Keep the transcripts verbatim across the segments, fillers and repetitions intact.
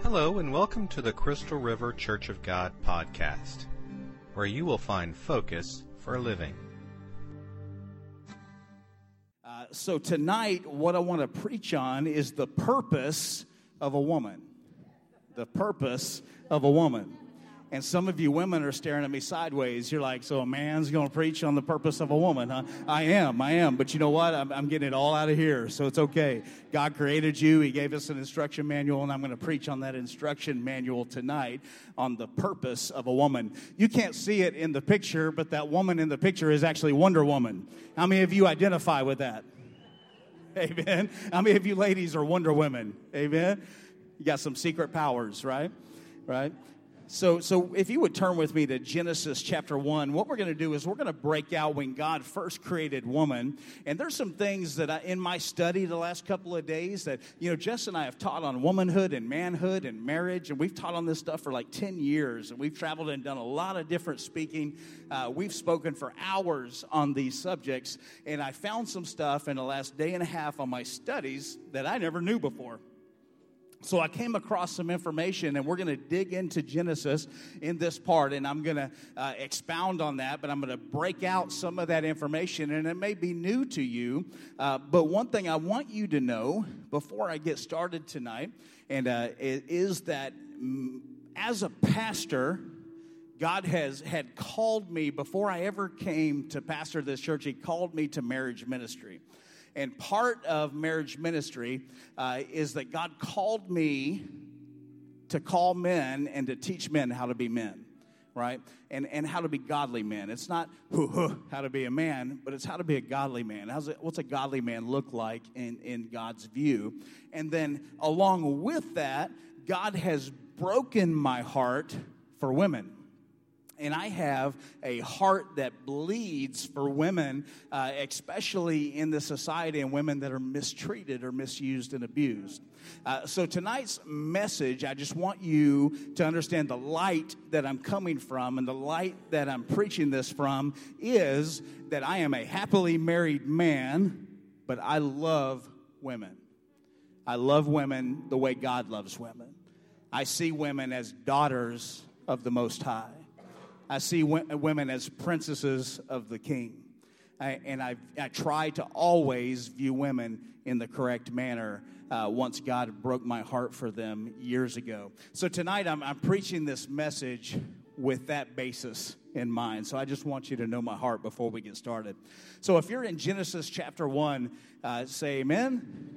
Hello and welcome to the Crystal River Church of God podcast, where you will find focus for living. Uh, so tonight, what I want to preach on is the purpose of a woman. The purpose of a woman. And some of you women are staring at me sideways. You're like, so a man's going to preach on the purpose of a woman, huh? I am, I am. But you know what? I'm, I'm getting it all out of here, so it's okay. God created you. He gave us an instruction manual, and I'm going to preach on that instruction manual tonight on the purpose of a woman. You can't see it in the picture, but that woman in the picture is actually Wonder Woman. How many of you identify with that? Amen. How many of you ladies are Wonder Women? Amen. You got some secret powers, right? Right? So so if you would turn with me to Genesis chapter one, what we're going to do is we're going to break out when God first created woman. And there's some things that I, in my study the last couple of days that, you know, Jess and I have taught on womanhood and manhood and marriage. And we've taught on this stuff for like ten years. And we've traveled and done a lot of different speaking. Uh, we've spoken for hours on these subjects. And I found some stuff in the last day and a half on my studies that I never knew before. So I came across some information, and we're going to dig into Genesis in this part, and I'm going to uh, expound on that, but I'm going to break out some of that information, and it may be new to you, uh, but one thing I want you to know before I get started tonight, and uh, is that mm, as a pastor, God has had called me, before I ever came to pastor this church, He called me to marriage ministry. And part of marriage ministry uh, is that God called me to call men and to teach men how to be men, right? And and how to be godly men. It's not how to be a man, but it's how to be a godly man. How's it, what's a godly man look like in, in God's view? And then along with that, God has broken my heart for women. And I have a heart that bleeds for women, uh, especially in this society, and women that are mistreated or misused and abused. Uh, so tonight's message, I just want you to understand the light that I'm coming from, and the light that I'm preaching this from is that I am a happily married man, but I love women. I love women the way God loves women. I see women as daughters of the Most High. I see w- women as princesses of the King. I, and I, I try to always view women in the correct manner uh, once God broke my heart for them years ago. So tonight I'm, I'm preaching this message with that basis in mind. So I just want you to know my heart before we get started. So if you're in Genesis chapter one, uh, say amen.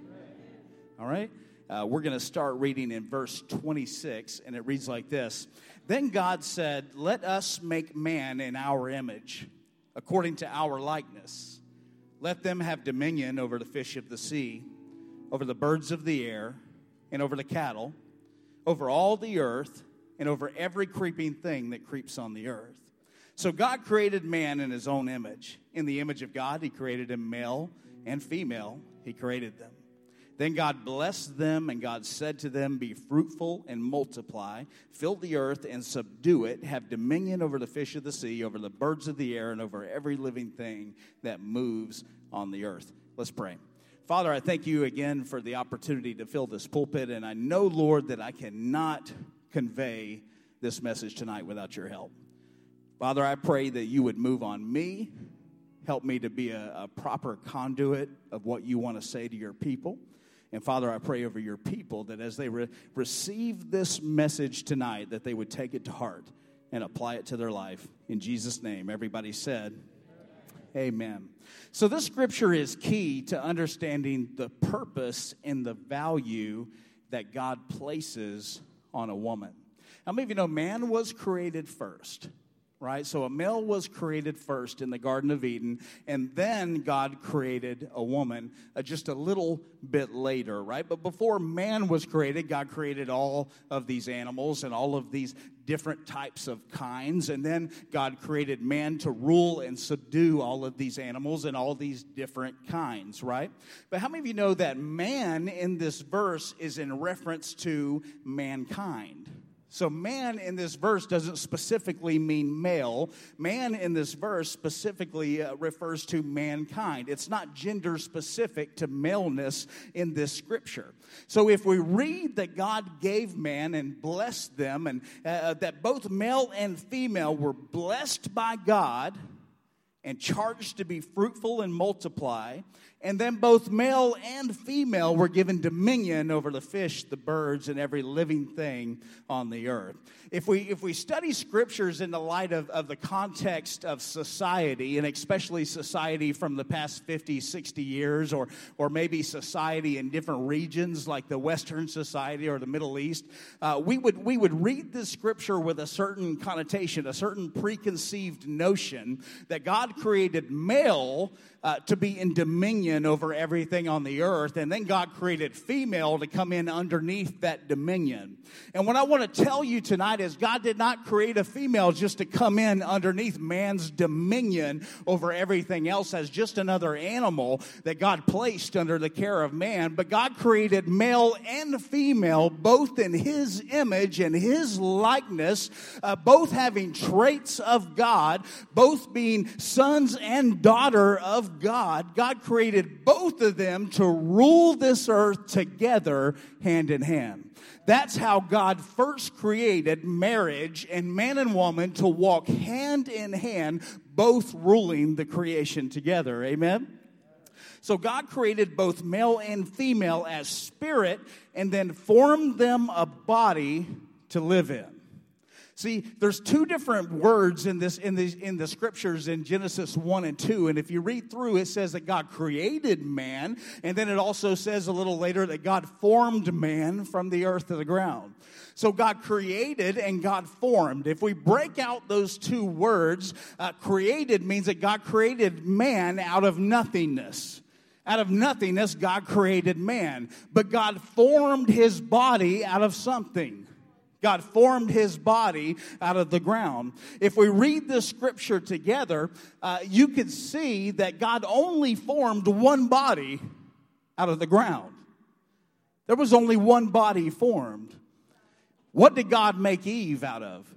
All right. Uh, we're going to start reading in verse twenty-six, and it reads like this. Then God said, let us make man in our image, according to our likeness. Let them have dominion over the fish of the sea, over the birds of the air, and over the cattle, over all the earth, and over every creeping thing that creeps on the earth. So God created man in His own image. In the image of God, He created him, male and female. He created them. Then God blessed them, and God said to them, be fruitful and multiply, fill the earth and subdue it, have dominion over the fish of the sea, over the birds of the air, and over every living thing that moves on the earth. Let's pray. Father, I thank you again for the opportunity to fill this pulpit, and I know, Lord, that I cannot convey this message tonight without your help. Father, I pray that you would move on me, help me to be a, a proper conduit of what you want to say to your people. And, Father, I pray over your people that as they re- receive this message tonight, that they would take it to heart and apply it to their life. In Jesus' name, everybody said, amen. So this scripture is key to understanding the purpose and the value that God places on a woman. How many of you know man was created first? Right? So a male was created first in the Garden of Eden, and then God created a woman uh, just a little bit later, right? But before man was created, God created all of these animals and all of these different types of kinds, and then God created man to rule and subdue all of these animals and all these different kinds, right? But how many of you know that man in this verse is in reference to mankind? So man in this verse doesn't specifically mean male. Man in this verse specifically uh, refers to mankind. It's not gender specific to maleness in this scripture. So if we read that God gave man and blessed them, and uh, that both male and female were blessed by God and charged to be fruitful and multiply, and then both male and female were given dominion over the fish, the birds, and every living thing on the earth. If we if we study scriptures in the light of, of the context of society, and especially society from the past fifty, sixty years, or, or maybe society in different regions like the Western society or the Middle East, uh, we would we would read this scripture with a certain connotation, a certain preconceived notion that God created male uh, to be in dominion over everything on the earth, and then God created female to come in underneath that dominion. And what I want to tell you tonight is God did not create a female just to come in underneath man's dominion over everything else as just another animal that God placed under the care of man, but God created male and female both in his image and his likeness, uh, both having traits of God, both being sons and daughter of God. God created both of them to rule this earth together hand in hand. That's how God first created marriage and man and woman to walk hand in hand, both ruling the creation together. Amen? So God created both male and female as spirit and then formed them a body to live in. See, there's two different words in this in the in the scriptures in Genesis one and two, and if you read through, it says that God created man, and then it also says a little later that God formed man from the earth to the ground. So God created and God formed. If we break out those two words, uh, created means that God created man out of nothingness. Out of nothingness, God created man, but God formed his body out of something. God formed his body out of the ground. If we read this scripture together, uh, you can see that God only formed one body out of the ground. There was only one body formed. What did God make Eve out of?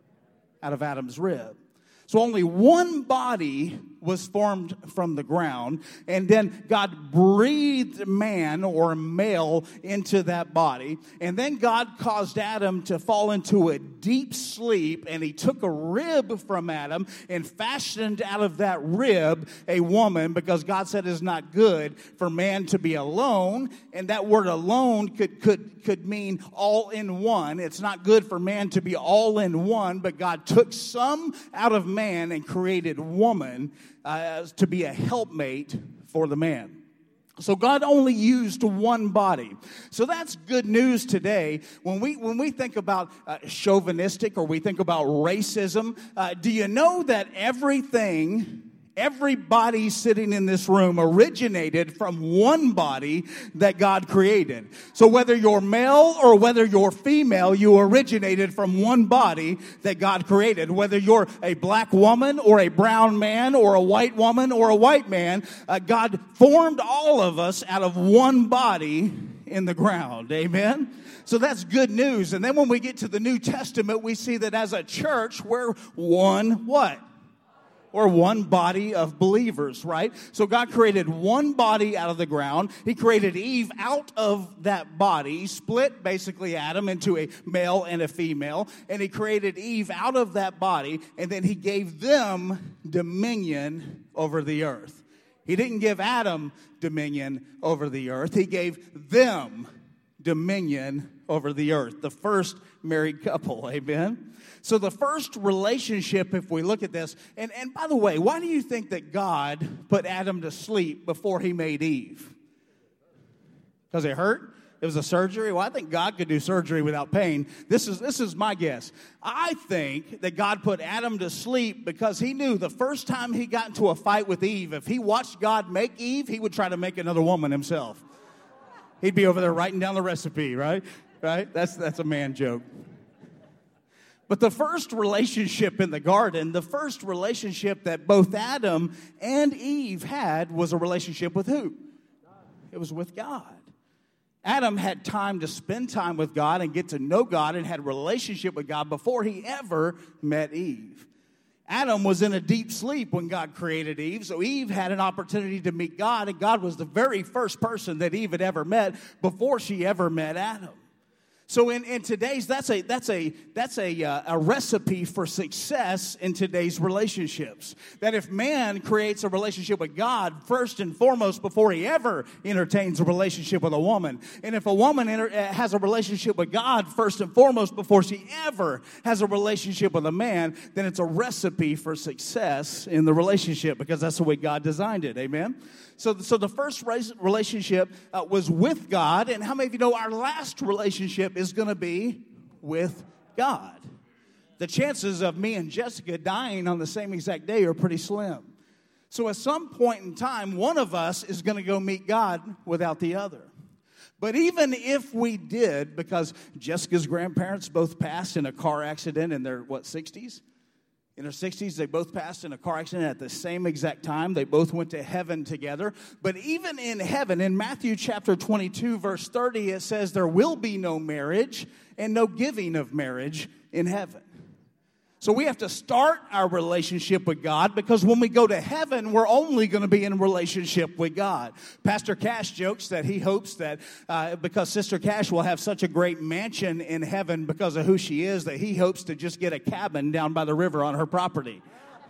Out of Adam's rib. So only one body was formed from the ground, and then God breathed man or male into that body, and then God caused Adam to fall into a deep sleep, and he took a rib from Adam and fashioned out of that rib a woman, because God said it's not good for man to be alone, and that word alone could could could mean all in one. It's not good for man to be all in one, but God took some out of man and created woman uh, to be a helpmate for the man. So God only used one body. So that's good news today. When we when we think about uh, chauvinistic or we think about racism, uh, do you know that everything, everybody sitting in this room originated from one body that God created? So whether you're male or whether you're female, you originated from one body that God created. Whether you're a black woman or a brown man or a white woman or a white man, uh, God formed all of us out of one body in the ground. Amen? So that's good news. And then when we get to the New Testament, we see that as a church, we're one what? Or one body of believers, right? So God created one body out of the ground. He created Eve out of that body. He split basically Adam into a male and a female. And he created Eve out of that body. And then he gave them dominion over the earth. He didn't give Adam dominion over the earth. He gave them dominion over the earth. The first married couple, amen? So the first relationship, if we look at this, and, and by the way, why do you think that God put Adam to sleep before he made Eve? Because it hurt? It was a surgery? Well, I think God could do surgery without pain. This is this is my guess. I think that God put Adam to sleep because he knew the first time he got into a fight with Eve, if he watched God make Eve, he would try to make another woman himself. He'd be over there writing down the recipe, right? Right? That's that's a man joke. But the first relationship in the garden, the first relationship that both Adam and Eve had was a relationship with who? It was with God. Adam had time to spend time with God and get to know God and had a relationship with God before he ever met Eve. Adam was in a deep sleep when God created Eve, so Eve had an opportunity to meet God, and God was the very first person that Eve had ever met before she ever met Adam. So in, in today's, that's a that's a that's a uh, a recipe for success in today's relationships. That if man creates a relationship with God first and foremost before he ever entertains a relationship with a woman, and if a woman enter, has a relationship with God first and foremost before she ever has a relationship with a man, then it's a recipe for success in the relationship because that's the way God designed it. Amen. So, so the first relationship uh, was with God, and how many of you know our last relationship is going to be with God? The chances of me and Jessica dying on the same exact day are pretty slim. So at some point in time, one of us is going to go meet God without the other. But even if we did, because Jessica's grandparents both passed in a car accident in their, what, sixties? In their sixties, they both passed in a car accident at the same exact time. They both went to heaven together. But even in heaven, in Matthew chapter twenty-two, verse thirty, it says there will be no marriage and no giving of marriage in heaven. So we have to start our relationship with God because when we go to heaven, we're only going to be in a relationship with God. Pastor Cash jokes that he hopes that uh, because Sister Cash will have such a great mansion in heaven because of who she is, that he hopes to just get a cabin down by the river on her property.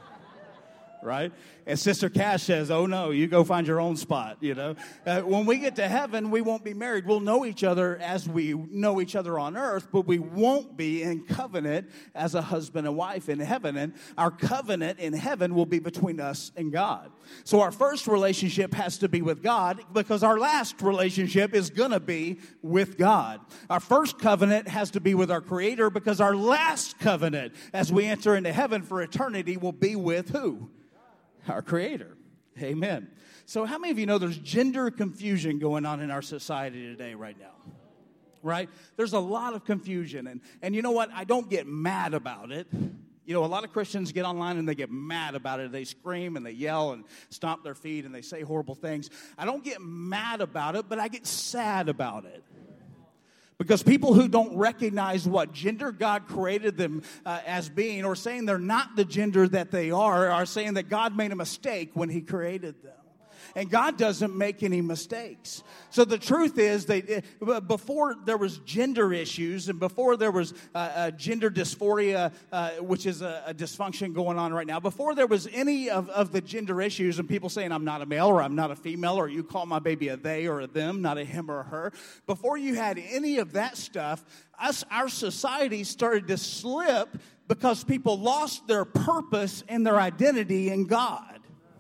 Right? And Sister Cash says, oh, no, you go find your own spot, you know. Uh, when we get to heaven, we won't be married. We'll know each other as we know each other on earth, but we won't be in covenant as a husband and wife in heaven. And our covenant in heaven will be between us and God. So our first relationship has to be with God because our last relationship is going to be with God. Our first covenant has to be with our Creator because our last covenant as we enter into heaven for eternity will be with who? Our Creator. Amen. So how many of you know there's gender confusion going on in our society today right now? Right? There's a lot of confusion. And, and you know what? I don't get mad about it. You know, a lot of Christians get online and they get mad about it. They scream and they yell and stomp their feet and they say horrible things. I don't get mad about it, but I get sad about it. Because people who don't recognize what gender God created them uh, as being, or saying they're not the gender that they are, are saying that God made a mistake when He created them. And God doesn't make any mistakes. So the truth is that before there was gender issues and before there was uh, uh, gender dysphoria, uh, which is a, a dysfunction going on right now, before there was any of, of the gender issues and people saying I'm not a male or I'm not a female or you call my baby a they or a them, not a him or a her, before you had any of that stuff, us, our society started to slip because people lost their purpose and their identity in God.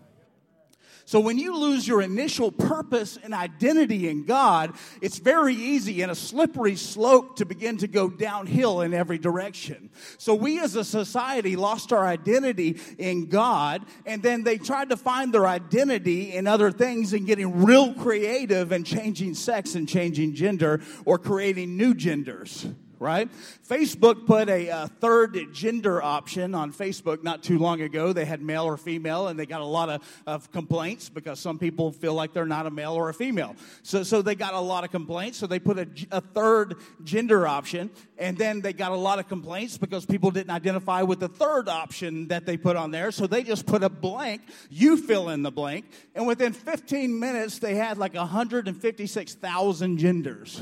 So when you lose your initial purpose and identity in God, it's very easy and a slippery slope to begin to go downhill in every direction. So we as a society lost our identity in God, and then they tried to find their identity in other things and getting real creative and changing sex and changing gender or creating new genders. Right? Facebook put a, a third gender option on Facebook not too long ago. They had male or female, and they got a lot of, of complaints because some people feel like they're not a male or a female. So, so they got a lot of complaints. So they put a, a third gender option, and then they got a lot of complaints because people didn't identify with the third option that they put on there. So they just put a blank. You fill in the blank, and within fifteen minutes, they had like one hundred fifty-six thousand genders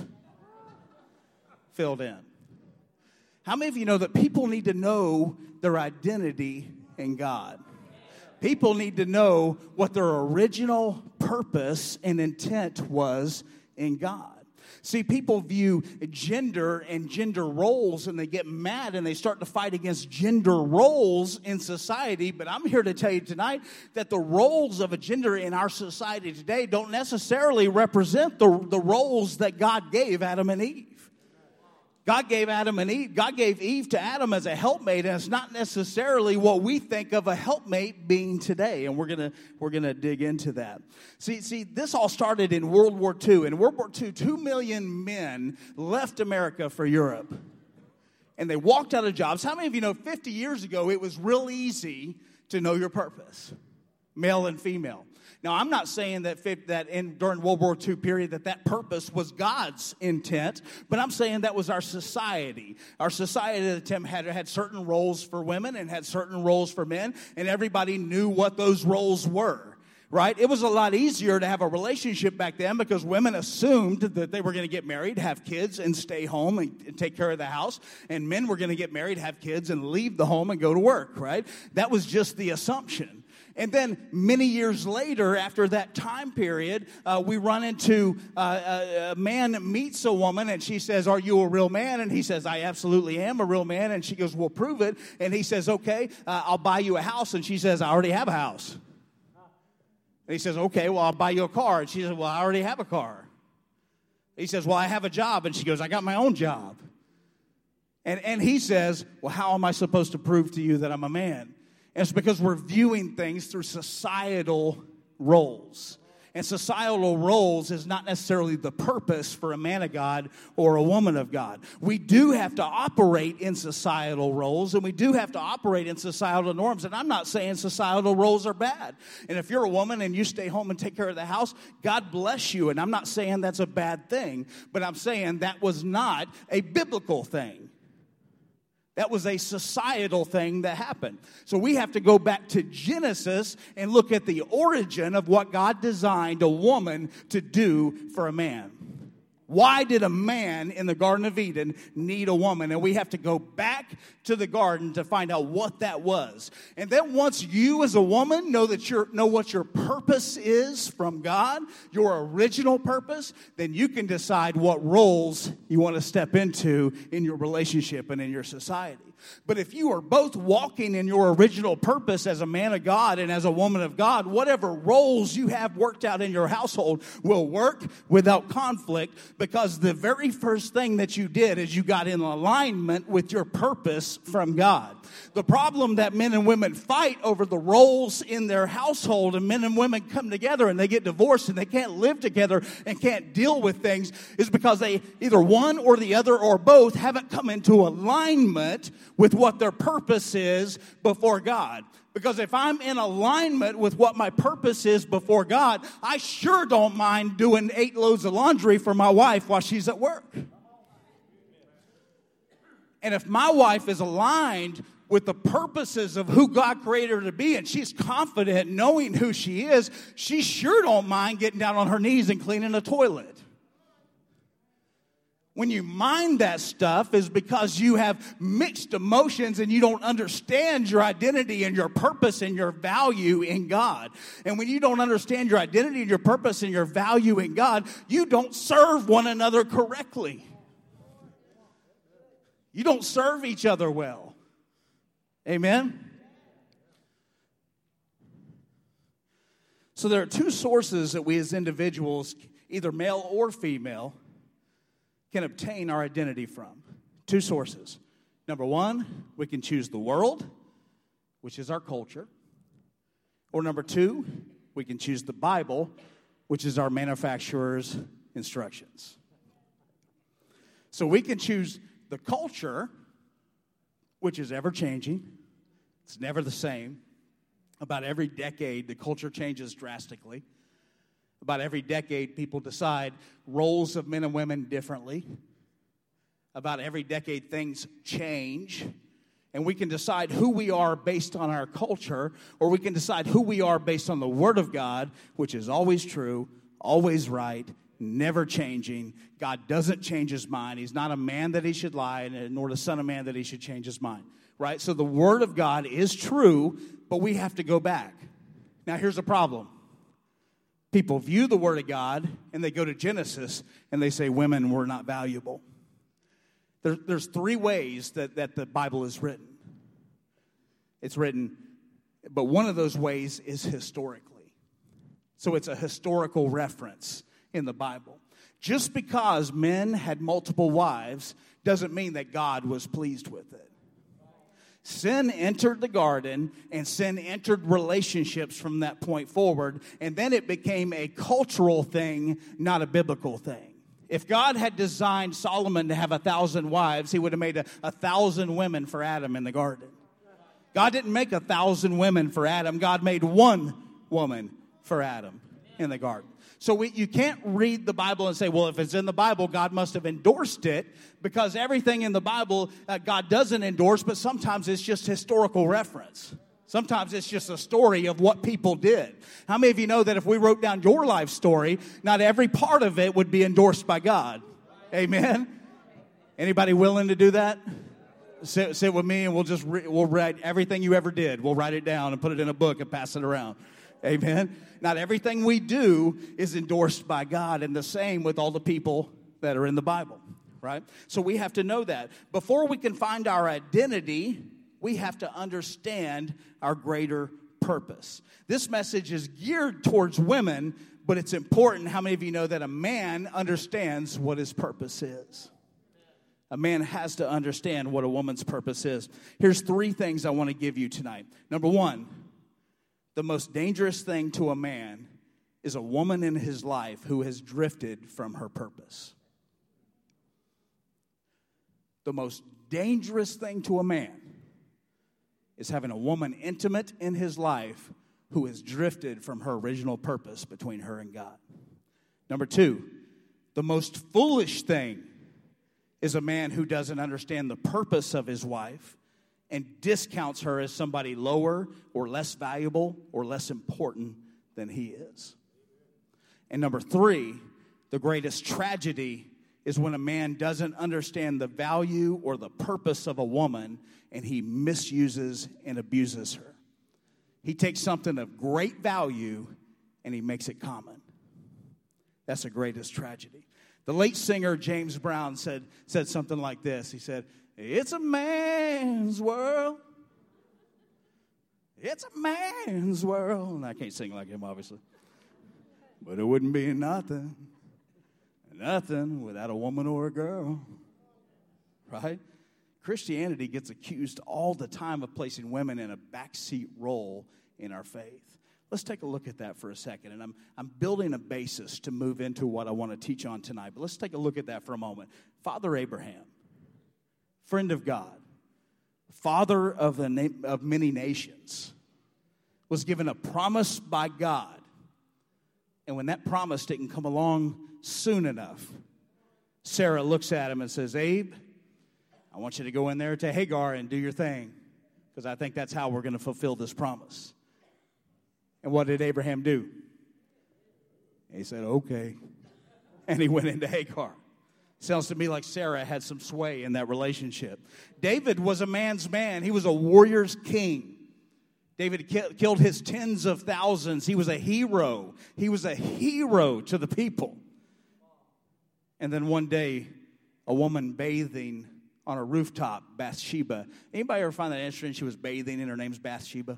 filled in. How many of you know that people need to know their identity in God? People need to know what their original purpose and intent was in God. See, people view gender and gender roles and they get mad and they start to fight against gender roles in society. But I'm here to tell you tonight that the roles of a gender in our society today don't necessarily represent the, the roles that God gave Adam and Eve. God gave Adam and Eve, God gave Eve to Adam as a helpmate, and it's not necessarily what we think of a helpmate being today. And we're gonna we're gonna dig into that. See, see, this all started in World War Two. In World War Two, two million men left America for Europe. And they walked out of jobs. How many of you know fifty years ago it was real easy to know your purpose? Male and female. Now, I'm not saying that that in during World War Two period that that purpose was God's intent, but I'm saying that was our society. Our society at the time had, had certain roles for women and had certain roles for men, and everybody knew what those roles were. Right? It was a lot easier to have a relationship back then because women assumed that they were going to get married, have kids, and stay home and, and take care of the house. And men were going to get married, have kids, and leave the home and go to work, right? That was just the assumption. And then many years later, after that time period, uh, we run into uh, a, a man meets a woman, and she says, "Are you a real man?" And he says, "I absolutely am a real man." And she goes, "Well, prove it." And he says, "Okay, uh, I'll buy you a house." And she says, "I already have a house." And he says, "Okay, well, I'll buy you a car." And she says, "Well, I already have a car." He says, "Well, I have a job." And she goes, "I got my own job." And, and he says, "Well, how am I supposed to prove to you that I'm a man?" And it's because we're viewing things through societal roles. And societal roles is not necessarily the purpose for a man of God or a woman of God. We do have to operate in societal roles, and we do have to operate in societal norms. And I'm not saying societal roles are bad. And if you're a woman and you stay home and take care of the house, God bless you. And I'm not saying that's a bad thing, but I'm saying that was not a biblical thing. That was a societal thing that happened. So we have to go back to Genesis and look at the origin of what God designed a woman to do for a man. Why did a man in the Garden of Eden need a woman? And we have to go back to the garden to find out what that was. And then once you as a woman know that you know what your purpose is from God, your original purpose, then you can decide what roles you want to step into in your relationship and in your society. But if you are both walking in your original purpose as a man of God and as a woman of God, whatever roles you have worked out in your household will work without conflict, because the very first thing that you did is you got in alignment with your purpose from God. The problem that men and women fight over the roles in their household, and men and women come together and they get divorced and they can't live together and can't deal with things, is because they either one or the other or both haven't come into alignment with what their purpose is before God. Because if I'm in alignment with what my purpose is before God, I sure don't mind doing eight loads of laundry for my wife while she's at work. And if my wife is aligned with the purposes of who God created her to be, and she's confident knowing who she is, she sure don't mind getting down on her knees and cleaning a toilet. When you mind that stuff is because you have mixed emotions and you don't understand your identity and your purpose and your value in God. And when you don't understand your identity and your purpose and your value in God, you don't serve one another correctly. You don't serve each other well. Amen? So there are two sources that we as individuals, either male or female, can obtain our identity from. Two sources. Number one, we can choose the world, which is our culture. Or number two, we can choose the Bible, which is our manufacturer's instructions. So we can choose the culture, which is ever-changing. It's never the same. About every decade, the culture changes drastically. About every decade, people decide roles of men and women differently. About every decade, things change. And we can decide who we are based on our culture, or we can decide who we are based on the Word of God, which is always true, always right, never changing. God doesn't change his mind. He's not a man that he should lie, nor the son of man that he should change his mind. Right? So the Word of God is true, but we have to go back. Now, here's the problem. People view the Word of God, and they go to Genesis, and they say women were not valuable. There, there's three ways that, that the Bible is written. It's written, but one of those ways is historically. So it's a historical reference in the Bible. Just because men had multiple wives doesn't mean that God was pleased with it. Sin entered the garden, and sin entered relationships from that point forward, and then it became a cultural thing, not a biblical thing. If God had designed Solomon to have a thousand wives, he would have made a, a thousand women for Adam in the garden. God didn't make a thousand women for Adam. God made one woman for Adam in the garden. So we, you can't read the Bible and say, well, if it's in the Bible, God must have endorsed it, because everything in the Bible, uh, God doesn't endorse, but sometimes it's just historical reference. Sometimes it's just a story of what people did. How many of you know that if we wrote down your life story, not every part of it would be endorsed by God? Amen? Anybody willing to do that? Sit, sit with me and we'll just re- we'll write everything you ever did. We'll write it down and put it in a book and pass it around. Amen? Not everything we do is endorsed by God, and the same with all the people that are in the Bible, right? So we have to know that. Before we can find our identity, we have to understand our greater purpose. This message is geared towards women, but it's important. How many of you know that a man understands what his purpose is? A man has to understand what a woman's purpose is. Here's three things I want to give you tonight. Number one, the most dangerous thing to a man is a woman in his life who has drifted from her purpose. The most dangerous thing to a man is having a woman intimate in his life who has drifted from her original purpose between her and God. Number two, the most foolish thing is a man who doesn't understand the purpose of his wife and discounts her as somebody lower or less valuable or less important than he is. And number three, the greatest tragedy is when a man doesn't understand the value or the purpose of a woman and he misuses and abuses her. He takes something of great value and he makes it common. That's the greatest tragedy. The late singer James Brown said, said something like this. He said, "It's a man's world. It's a man's world." And I can't sing like him, obviously. But it wouldn't be nothing, nothing without a woman or a girl. Right? Christianity gets accused all the time of placing women in a backseat role in our faith. Let's take a look at that for a second. And I'm, I'm building a basis to move into what I want to teach on tonight. But let's take a look at that for a moment. Father Abraham, friend of God, father of, the na- of many nations, was given a promise by God. And when that promise didn't come along soon enough, Sarah looks at him and says, "Abe, I want you to go in there to Hagar and do your thing, because I think that's how we're going to fulfill this promise." And what did Abraham do? He said, "Okay." And he went into Hagar. Sounds to me like Sarah had some sway in that relationship. David was a man's man. He was a warrior's king. David ki- killed his tens of thousands. He was a hero. He was a hero to the people. And then one day, a woman bathing on a rooftop, Bathsheba. Anybody ever find that interesting? She was bathing and her name's Bathsheba.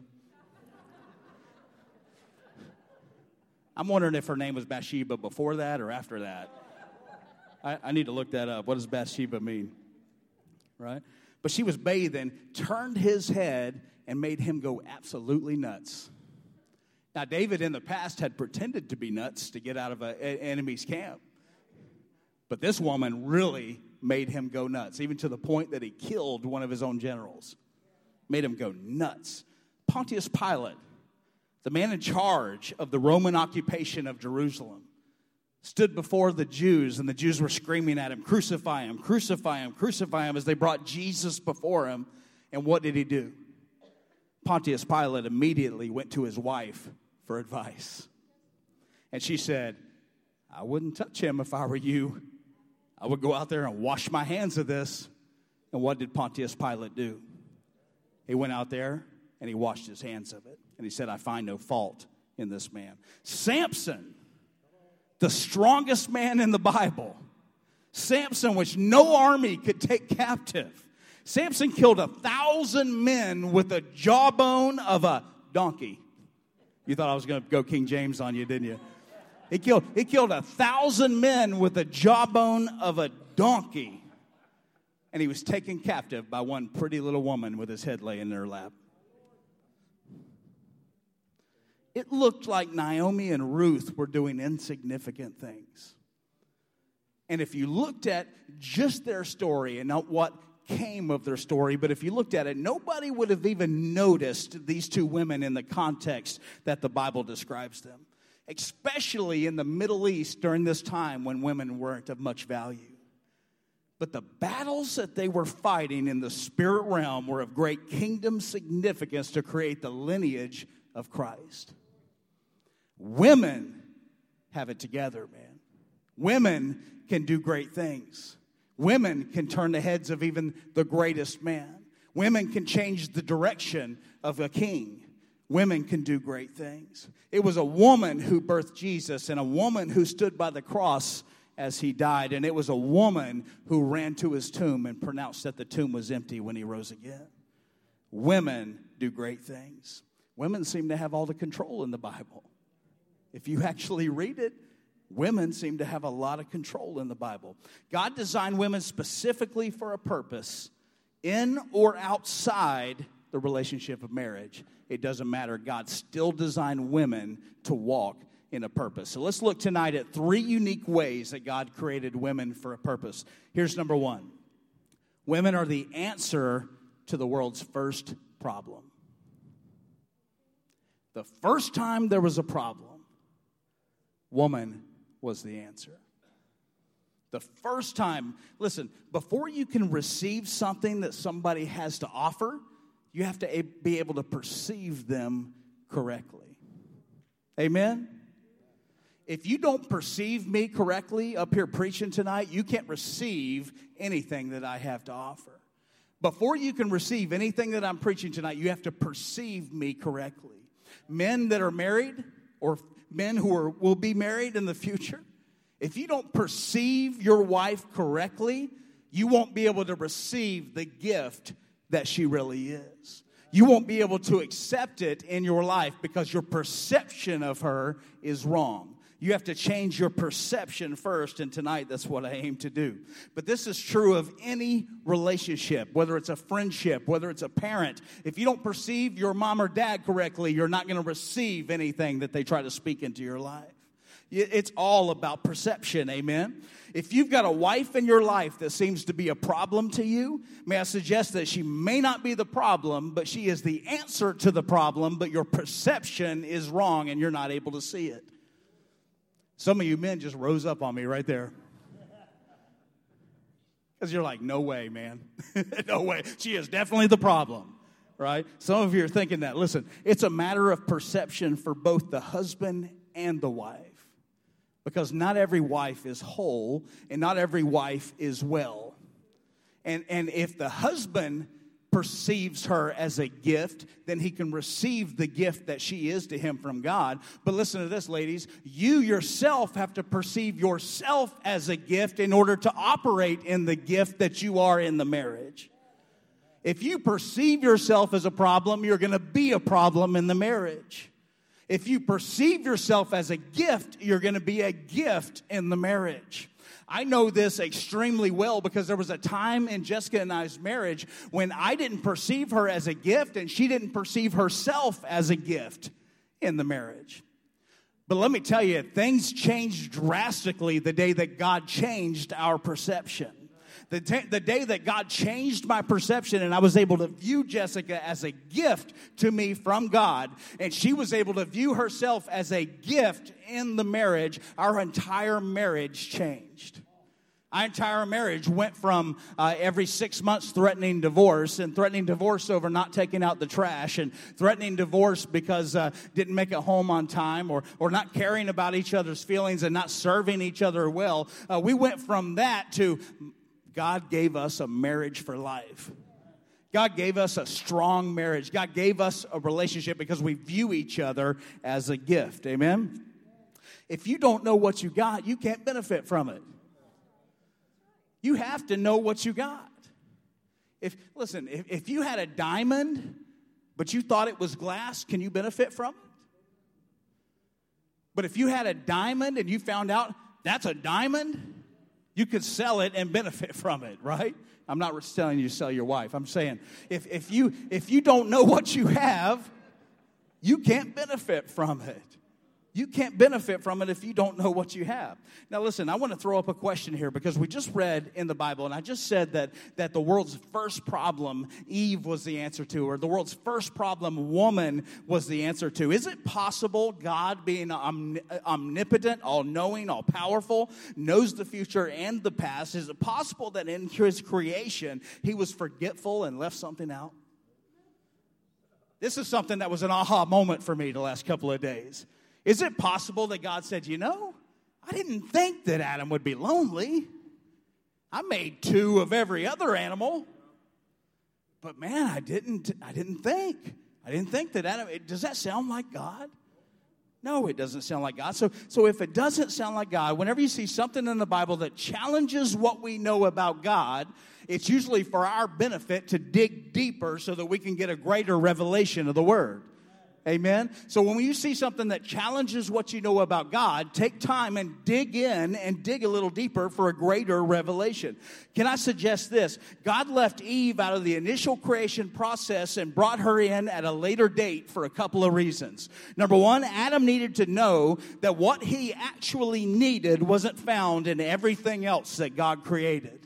I'm wondering if her name was Bathsheba before that or after that. I, I need to look that up. What does Bathsheba mean? Right? But she was bathing, turned his head, and made him go absolutely nuts. Now, David in the past had pretended to be nuts to get out of an enemy's camp. But this woman really made him go nuts, even to the point that he killed one of his own generals. Made him go nuts. Pontius Pilate, the man in charge of the Roman occupation of Jerusalem, stood before the Jews, and the Jews were screaming at him, "Crucify him, crucify him, crucify him," as they brought Jesus before him. And what did he do? Pontius Pilate immediately went to his wife for advice. And she said, "I wouldn't touch him if I were you. I would go out there and wash my hands of this." And what did Pontius Pilate do? He went out there and he washed his hands of it. And he said, "I find no fault in this man." Samson, the strongest man in the Bible. Samson, which no army could take captive. Samson killed a thousand men with the jawbone of a donkey. You thought I was going to go King James on you, didn't you? He killed, he killed a thousand men with the jawbone of a donkey. And he was taken captive by one pretty little woman with his head laying in her lap. It looked like Naomi and Ruth were doing insignificant things. And if you looked at just their story and not what came of their story, but if you looked at it, nobody would have even noticed these two women in the context that the Bible describes them. especially in the Middle East during this time when women weren't of much value. But the battles that they were fighting in the spirit realm were of great kingdom significance to create the lineage of Christ. Women have it together, man. Women can do great things. Women can turn the heads of even the greatest man. Women can change the direction of a king. Women can do great things. It was a woman who birthed Jesus and a woman who stood by the cross as he died. And it was a woman who ran to his tomb and pronounced that the tomb was empty when he rose again. Women do great things. Women seem to have all the control in the Bible. If you actually read it, women seem to have a lot of control in the Bible. God designed women specifically for a purpose, in or outside the relationship of marriage. It doesn't matter. God still designed women to walk in a purpose. So let's look tonight at three unique ways that God created women for a purpose. Here's number one. Women are the answer to the world's first problem. The first time there was a problem, woman was the answer. The first time, listen, before you can receive something that somebody has to offer, you have to be able to perceive them correctly. Amen? If you don't perceive me correctly up here preaching tonight, you can't receive anything that I have to offer. Before you can receive anything that I'm preaching tonight, you have to perceive me correctly. Men that are married or men who are, will be married in the future, if you don't perceive your wife correctly, you won't be able to receive the gift that she really is. You won't be able to accept it in your life because your perception of her is wrong. You have to change your perception first, and tonight that's what I aim to do. But this is true of any relationship, whether it's a friendship, whether it's a parent. If you don't perceive your mom or dad correctly, you're not going to receive anything that they try to speak into your life. It's all about perception, amen? If you've got a wife in your life that seems to be a problem to you, may I suggest that she may not be the problem, but she is the answer to the problem, but your perception is wrong and you're not able to see it. Some of you men just rose up on me right there. Because you're like, no way, man. No way. She is definitely the problem, right? Some of you are thinking that. Listen, it's a matter of perception for both the husband and the wife. Because not every wife is whole and not every wife is well. And, and if the husband perceives her as a gift, then he can receive the gift that she is to him from God. But listen to this, ladies. You yourself have to perceive yourself as a gift in order to operate in the gift that you are in the marriage. If you perceive yourself as a problem, you're going to be a problem in the marriage. If you perceive yourself as a gift, you're going to be a gift in the marriage. I know this extremely well because there was a time in Jessica and I's marriage when I didn't perceive her as a gift and she didn't perceive herself as a gift in the marriage. But let me tell you, things changed drastically the day that God changed our perception. The, t- the day that God changed my perception and I was able to view Jessica as a gift to me from God, and she was able to view herself as a gift in the marriage, our entire marriage changed. Our entire marriage went from uh, every six months threatening divorce and threatening divorce over not taking out the trash and threatening divorce because uh, didn't make it home on time or, or not caring about each other's feelings and not serving each other well. Uh, we went from that to God gave us a marriage for life. God gave us a strong marriage. God gave us a relationship because we view each other as a gift. Amen? If you don't know what you got, you can't benefit from it. You have to know what you got. If listen, if, if you had a diamond, but you thought it was glass, can you benefit from it? But if you had a diamond and you found out that's a diamond, you could sell it and benefit from it, right? I'm not telling you to sell your wife. I'm saying if, if you if you don't know what you have, you can't benefit from it. You can't benefit from it if you don't know what you have. Now listen, I want to throw up a question here because we just read in the Bible, and I just said that, that the world's first problem, Eve was the answer to, or the world's first problem, woman was the answer to. Is it possible God, being omni- omnipotent, all-knowing, all-powerful, knows the future and the past, is it possible that in his creation he was forgetful and left something out? This is something that was an aha moment for me the last couple of days. Is it possible that God said, you know, I didn't think that Adam would be lonely. I made two of every other animal. But man, I didn't I didn't think. I didn't think that Adam, does that sound like God? No, it doesn't sound like God. So, so if it doesn't sound like God, whenever you see something in the Bible that challenges what we know about God, it's usually for our benefit to dig deeper so that we can get a greater revelation of the Word. Amen? So when you see something that challenges what you know about God, take time and dig in and dig a little deeper for a greater revelation. Can I suggest this? God left Eve out of the initial creation process and brought her in at a later date for a couple of reasons. Number one, Adam needed to know that what he actually needed wasn't found in everything else that God created.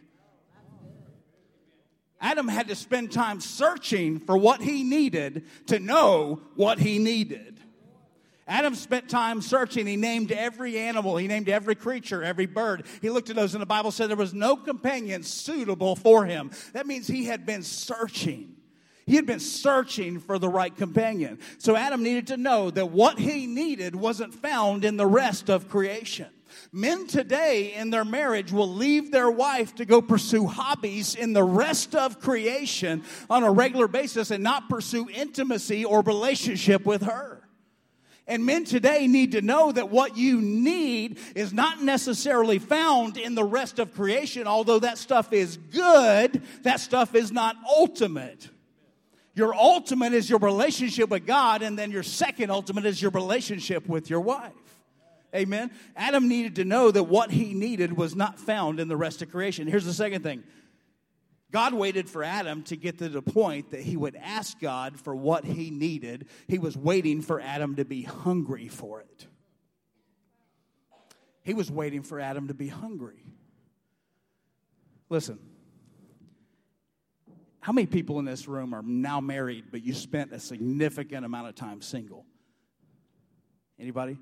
Adam had to spend time searching for what he needed to know what he needed. Adam spent time searching. He named every animal. He named every creature, every bird. He looked at those, and the Bible said there was no companion suitable for him. That means he had been searching. He had been searching for the right companion. So Adam needed to know that what he needed wasn't found in the rest of creation. Men today in their marriage will leave their wife to go pursue hobbies in the rest of creation on a regular basis and not pursue intimacy or relationship with her. And men today need to know that what you need is not necessarily found in the rest of creation. Although that stuff is good, that stuff is not ultimate. Your ultimate is your relationship with God, and then your second ultimate is your relationship with your wife. Amen. Adam needed to know that what he needed was not found in the rest of creation. Here's the second thing. God waited for Adam to get to the point that he would ask God for what he needed. He was waiting for Adam to be hungry for it. He was waiting for Adam to be hungry. Listen. How many people in this room are now married, but you spent a significant amount of time single? Anybody?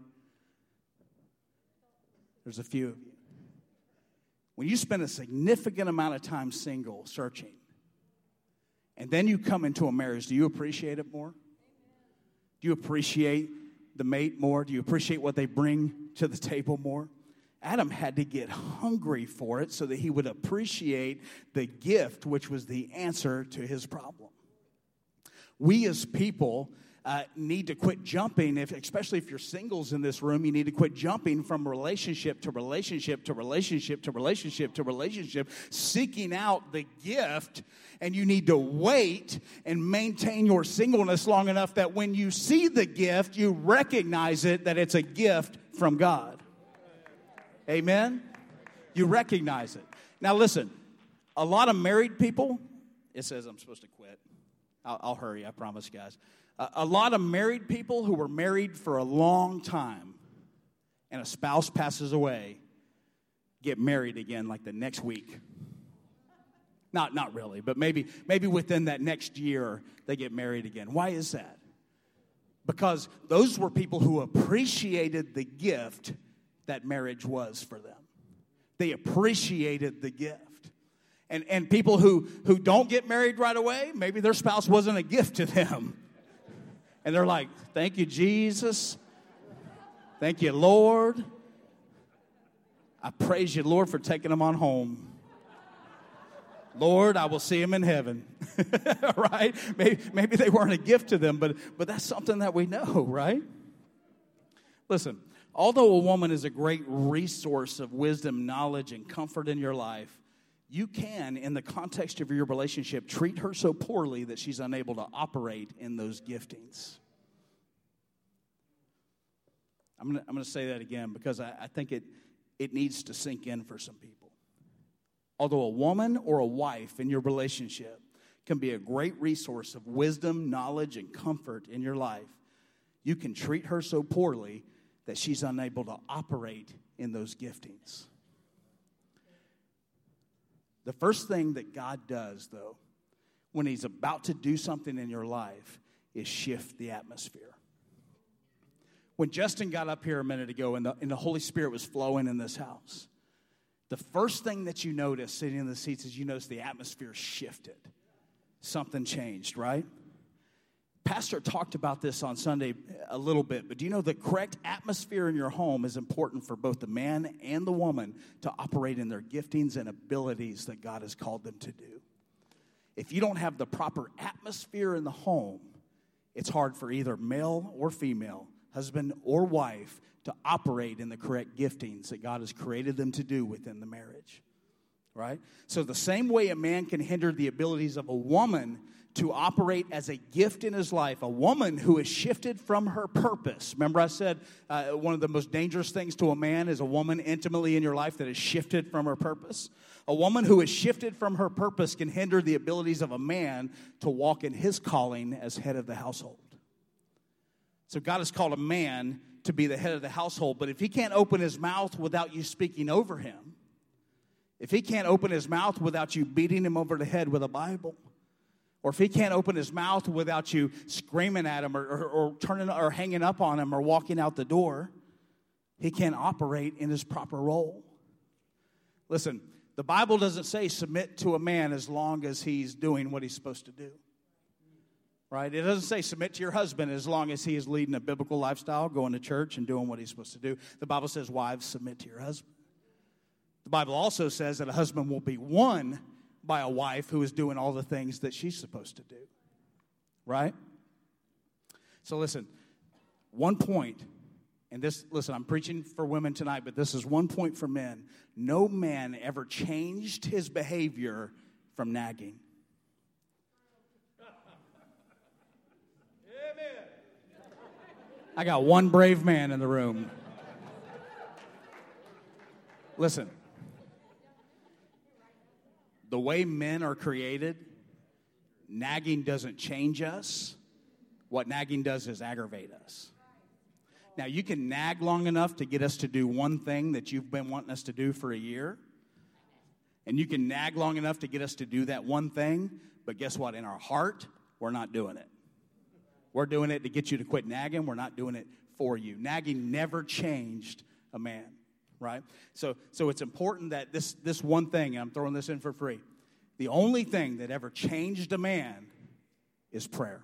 There's a few of you. When you spend a significant amount of time single, searching, and then you come into a marriage, do you appreciate it more? Do you appreciate the mate more? Do you appreciate what they bring to the table more? Adam had to get hungry for it so that he would appreciate the gift, which was the answer to his problem. We as people uh, need to quit jumping, if, especially if you're singles in this room, you need to quit jumping from relationship to relationship to relationship to relationship to relationship, seeking out the gift, and you need to wait and maintain your singleness long enough that when you see the gift, you recognize it, that it's a gift from God. Amen? You recognize it. Now listen, a lot of married people, it says I'm supposed to quit. I'll, I'll hurry, I promise, guys. Uh, a lot of married people who were married for a long time and a spouse passes away get married again like the next week. Not, not really, but maybe, maybe within that next year they get married again. Why is that? Because those were people who appreciated the gift that marriage was for them. They appreciated the gift. And and people who, who don't get married right away, maybe their spouse wasn't a gift to them. And they're like, thank you, Jesus. Thank you, Lord. I praise you, Lord, for taking them on home. Lord, I will see him in heaven. Right? Maybe, maybe they weren't a gift to them, but, but that's something that we know, right? Listen. Although a woman is a great resource of wisdom, knowledge, and comfort in your life, you can, in the context of your relationship, treat her so poorly that she's unable to operate in those giftings. I'm going to I'm going to say that again because I, I think it, it needs to sink in for some people. Although a woman or a wife in your relationship can be a great resource of wisdom, knowledge, and comfort in your life, you can treat her so poorly that she's unable to operate in those giftings. The first thing that God does, though, when he's about to do something in your life, is shift the atmosphere. When Justin got up here a minute ago and the, and the Holy Spirit was flowing in this house, the first thing that you notice sitting in the seats is you notice the atmosphere shifted. Something changed, right? Pastor talked about this on Sunday a little bit, but do you know the correct atmosphere in your home is important for both the man and the woman to operate in their giftings and abilities that God has called them to do. If you don't have the proper atmosphere in the home, it's hard for either male or female, husband or wife, to operate in the correct giftings that God has created them to do within the marriage, right? So the same way a man can hinder the abilities of a woman to operate as a gift in his life, a woman who is shifted from her purpose. Remember I said uh, one of the most dangerous things to a man is a woman intimately in your life that is shifted from her purpose. A woman who is shifted from her purpose can hinder the abilities of a man to walk in his calling as head of the household. So God has called a man to be the head of the household, but if he can't open his mouth without you speaking over him, if he can't open his mouth without you beating him over the head with a Bible, or if he can't open his mouth without you screaming at him or, or, or turning or hanging up on him or walking out the door, he can't operate in his proper role. Listen, the Bible doesn't say submit to a man as long as he's doing what he's supposed to do. Right? It doesn't say submit to your husband as long as he is leading a biblical lifestyle, going to church and doing what he's supposed to do. The Bible says, wives, submit to your husband. The Bible also says that a husband will be won by a wife who is doing all the things that she's supposed to do. Right? So listen, one point, and this, listen, I'm preaching for women tonight, but this is one point for men. No man ever changed his behavior from nagging. Amen. I got one brave man in the room. Listen. The way men are created, nagging doesn't change us. What nagging does is aggravate us. Now, you can nag long enough to get us to do one thing that you've been wanting us to do for a year. And you can nag long enough to get us to do that one thing. But guess what? In our heart, we're not doing it. We're doing it to get you to quit nagging. We're not doing it for you. Nagging never changed a man. Right? So so it's important that this, this one thing, and I'm throwing this in for free, the only thing that ever changed a man is prayer.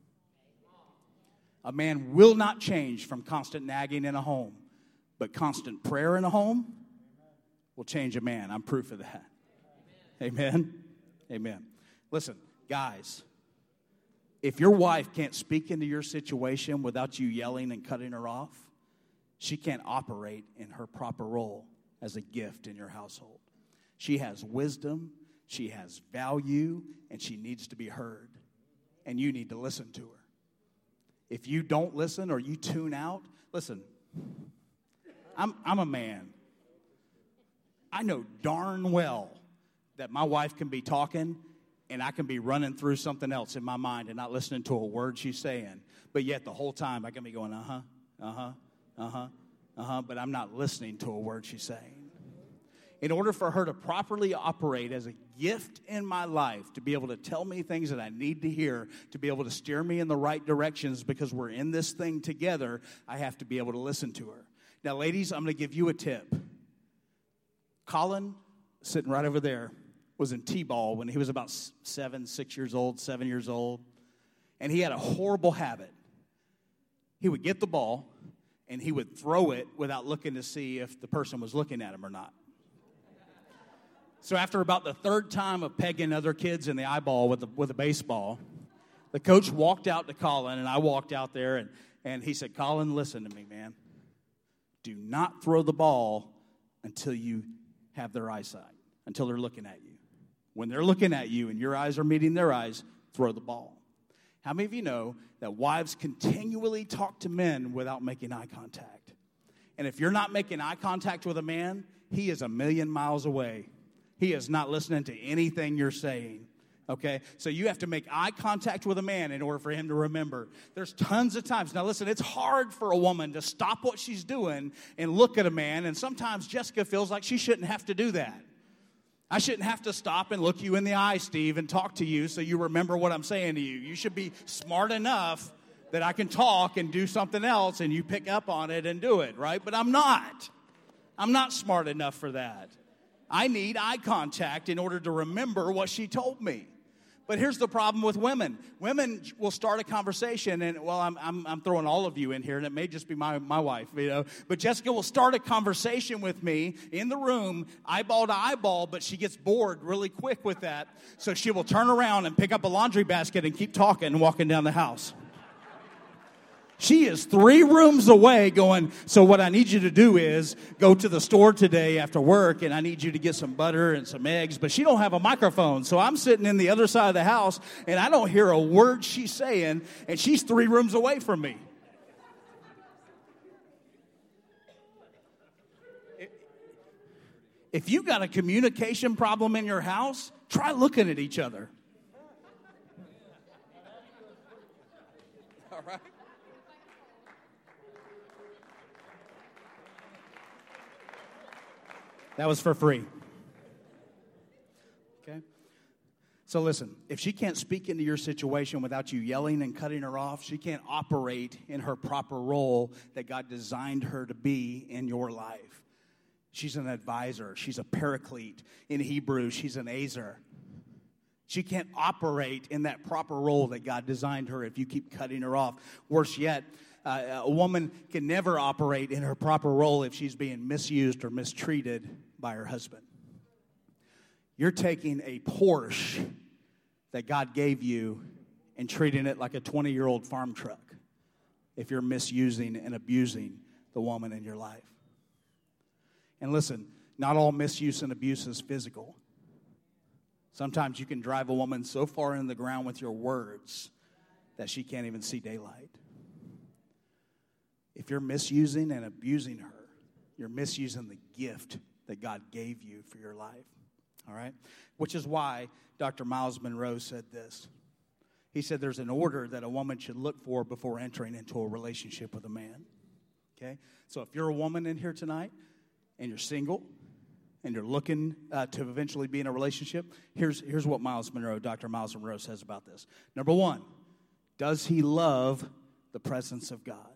A man will not change from constant nagging in a home, but constant prayer in a home will change a man. I'm proof of that. Amen? Amen. Listen, guys, if your wife can't speak into your situation without you yelling and cutting her off, she can't operate in her proper role as a gift in your household. She has wisdom, she has value, and she needs to be heard. And you need to listen to her. If you don't listen or you tune out, listen, I'm, I'm a man. I know darn well that my wife can be talking and I can be running through something else in my mind and not listening to a word she's saying. But yet the whole time I can be going, uh-huh, uh-huh. Uh-huh, uh-huh, but I'm not listening to a word she's saying. In order for her to properly operate as a gift in my life, to be able to tell me things that I need to hear, to be able to steer me in the right directions because we're in this thing together, I have to be able to listen to her. Now, ladies, I'm going to give you a tip. Colin, sitting right over there, was in T-ball when he was about seven, six years old, seven years old, and he had a horrible habit. He would get the ball, and he would throw it without looking to see if the person was looking at him or not. So after about the third time of pegging other kids in the eyeball with a, with a baseball, the coach walked out to Colin, and I walked out there, and, and he said, Colin, listen to me, man. Do not throw the ball until you have their eyesight, until they're looking at you. When they're looking at you and your eyes are meeting their eyes, throw the ball. How many of you know that wives continually talk to men without making eye contact? And if you're not making eye contact with a man, he is a million miles away. He is not listening to anything you're saying. Okay, so you have to make eye contact with a man in order for him to remember. There's tons of times. Now listen, it's hard for a woman to stop what she's doing and look at a man, and sometimes Jessica feels like she shouldn't have to do that. I shouldn't have to stop and look you in the eye, Steve, and talk to you so you remember what I'm saying to you. You should be smart enough that I can talk and do something else and you pick up on it and do it, right? But I'm not. I'm not smart enough for that. I need eye contact in order to remember what she told me. But here's the problem with women. Women will start a conversation, and, well, I'm, I'm, I'm throwing all of you in here, and it may just be my, my wife, you know. But Jessica will start a conversation with me in the room, eyeball to eyeball, but she gets bored really quick with that. So she will turn around and pick up a laundry basket and keep talking and walking down the house. She is three rooms away going, so what I need you to do is go to the store today after work, and I need you to get some butter and some eggs. But she don't have a microphone, so I'm sitting in the other side of the house, and I don't hear a word she's saying, and she's three rooms away from me. If you got a communication problem in your house, try looking at each other. All right? That was for free. Okay? So listen, if she can't speak into your situation without you yelling and cutting her off, she can't operate in her proper role that God designed her to be in your life. She's an advisor. She's a paraclete. In Hebrew, she's an azer. She can't operate in that proper role that God designed her if you keep cutting her off. Worse yet, uh, a woman can never operate in her proper role if she's being misused or mistreated by her husband. You're taking a Porsche that God gave you and treating it like a twenty-year-old farm truck if you're misusing and abusing the woman in your life. And listen, not all misuse and abuse is physical. Sometimes you can drive a woman so far in the ground with your words that she can't even see daylight. If you're misusing and abusing her, you're misusing the gift that God gave you for your life. All right? Which is why Doctor Miles Monroe said this. He said there's an order that a woman should look for before entering into a relationship with a man. Okay? So if you're a woman in here tonight and you're single and you're looking uh, to eventually be in a relationship, here's, here's what Miles Monroe, Doctor Miles Monroe says about this. Number one, does he love the presence of God?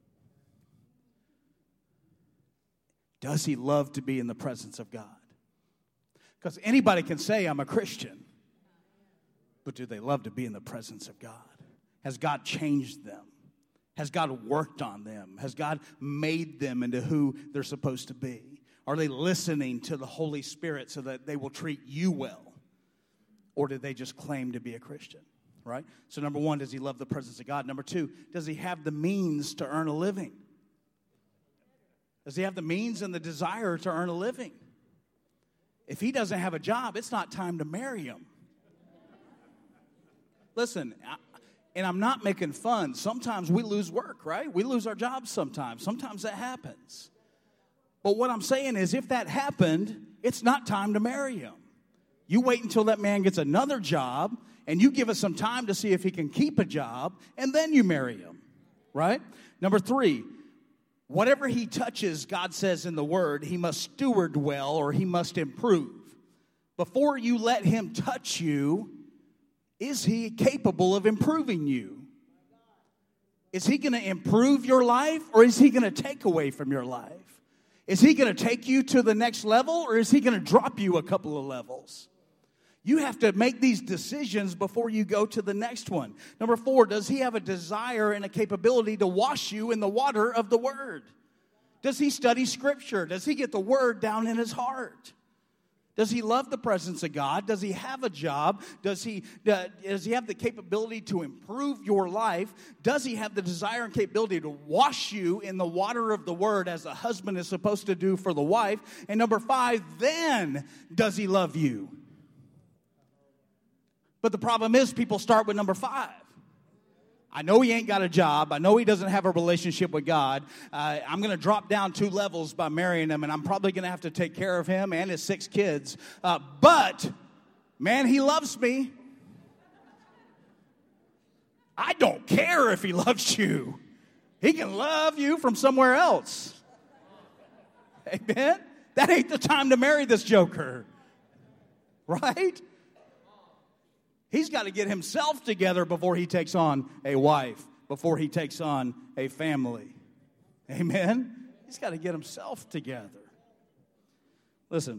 Does he love to be in the presence of God? Because anybody can say, I'm a Christian. But do they love to be in the presence of God? Has God changed them? Has God worked on them? Has God made them into who they're supposed to be? Are they listening to the Holy Spirit so that they will treat you well? Or do they just claim to be a Christian? Right? So number one, does he love the presence of God? Number two, does he have the means to earn a living? Does he have the means and the desire to earn a living? If he doesn't have a job, it's not time to marry him. Listen, I, and I'm not making fun. Sometimes we lose work, right? We lose our jobs sometimes. Sometimes that happens. But what I'm saying is if that happened, it's not time to marry him. You wait until that man gets another job, and you give us some time to see if he can keep a job, and then you marry him, right? Number three, whatever he touches, God says in the Word, he must steward well or he must improve. Before you let him touch you, is he capable of improving you? Is he going to improve your life or is he going to take away from your life? Is he going to take you to the next level or is he going to drop you a couple of levels? You have to make these decisions before you go to the next one. Number four, does he have a desire and a capability to wash you in the water of the Word? Does he study Scripture? Does he get the Word down in his heart? Does he love the presence of God? Does he have a job? Does he, uh, does he have the capability to improve your life? Does he have the desire and capability to wash you in the water of the Word as a husband is supposed to do for the wife? And number five, then does he love you? But the problem is people start with number five. I know he ain't got a job. I know he doesn't have a relationship with God. Uh, I'm going to drop down two levels by marrying him, and I'm probably going to have to take care of him and his six kids. Uh, but, man, he loves me. I don't care if he loves you. He can love you from somewhere else. Amen? That ain't the time to marry this joker. Right? He's got to get himself together before he takes on a wife, before he takes on a family. Amen? He's got to get himself together. Listen,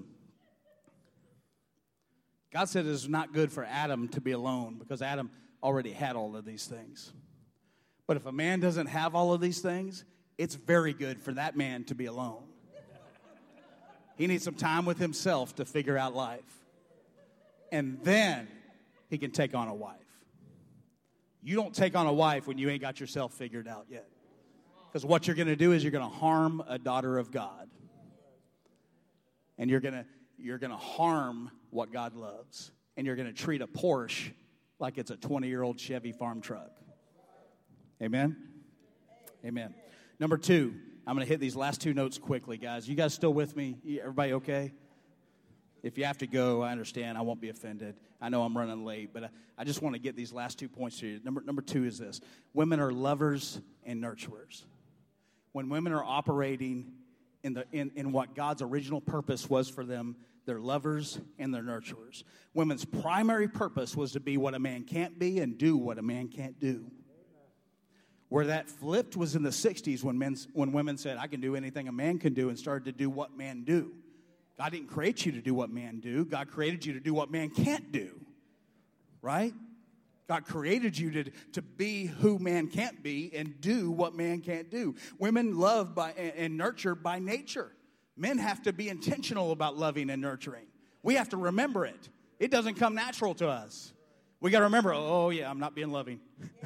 God said it is not good for Adam to be alone because Adam already had all of these things. But if a man doesn't have all of these things, it's very good for that man to be alone. He needs some time with himself to figure out life. And then he can take on a wife. You don't take on a wife when you ain't got yourself figured out yet. Because what you're going to do is you're going to harm a daughter of God. And you're going to you're going to harm what God loves. And you're going to treat a Porsche like it's a twenty-year-old Chevy farm truck. Amen? Amen. Number two, I'm going to hit these last two notes quickly, guys. You guys still with me? Everybody okay? If you have to go, I understand. I won't be offended. I know I'm running late, but I, I just want to get these last two points to you. Number, number two is this. Women are lovers and nurturers. When women are operating in, the, in, in what God's original purpose was for them, they're lovers and they're nurturers. Women's primary purpose was to be what a man can't be and do what a man can't do. Where that flipped was in the sixties when men, when women said, I can do anything a man can do, and started to do what men do. God didn't create you to do what man do. God created you to do what man can't do. Right? God created you to, to be who man can't be and do what man can't do. Women love by and, and nurture by nature. Men have to be intentional about loving and nurturing. We have to remember it. It doesn't come natural to us. We got to remember, oh, yeah, I'm not being loving.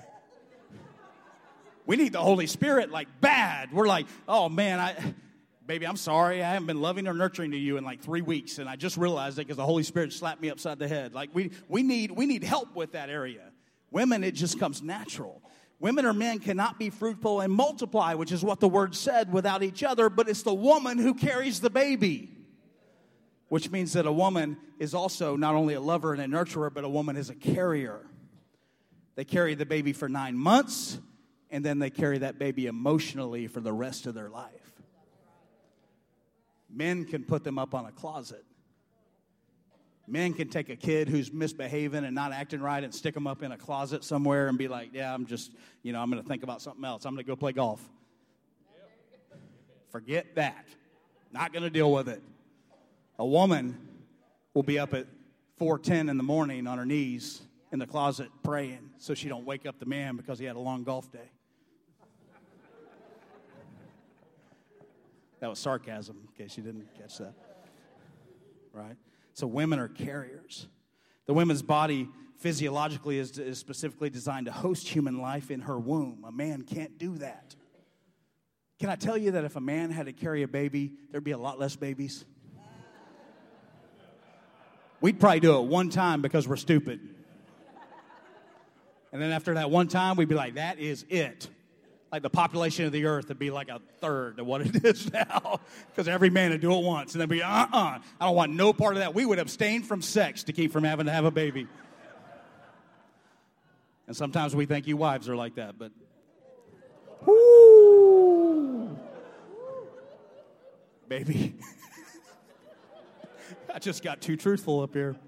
We need the Holy Spirit like bad. We're like, oh, man, I, baby, I'm sorry. I haven't been loving or nurturing to you in like three weeks, and I just realized it because the Holy Spirit slapped me upside the head. Like, we, we, need, we need help with that area. Women, it just comes natural. Women or men cannot be fruitful and multiply, which is what the word said, without each other, but it's the woman who carries the baby, which means that a woman is also not only a lover and a nurturer, but a woman is a carrier. They carry the baby for nine months, and then they carry that baby emotionally for the rest of their life. Men can put them up on a closet. Men can take a kid who's misbehaving and not acting right and stick them up in a closet somewhere and be like, yeah, I'm just, you know, I'm going to think about something else. I'm going to go play golf. Forget that. Not going to deal with it. A woman will be up at four ten in the morning on her knees in the closet praying so she don't wake up the man because he had a long golf day. That was sarcasm, in case you didn't catch that. Right? So women are carriers. The woman's body physiologically is, is specifically designed to host human life in her womb. A man can't do that. Can I tell you that if a man had to carry a baby, there'd be a lot less babies? We'd probably do it one time because we're stupid. And then after that one time, we'd be like, that is it. Like the population of the earth would be like a third of what it is now. Because every man would do it once. And they'd be, uh-uh, I don't want no part of that. We would abstain from sex to keep from having to have a baby. And sometimes we think you wives are like that, but... Woo! Baby. I just got too truthful up here.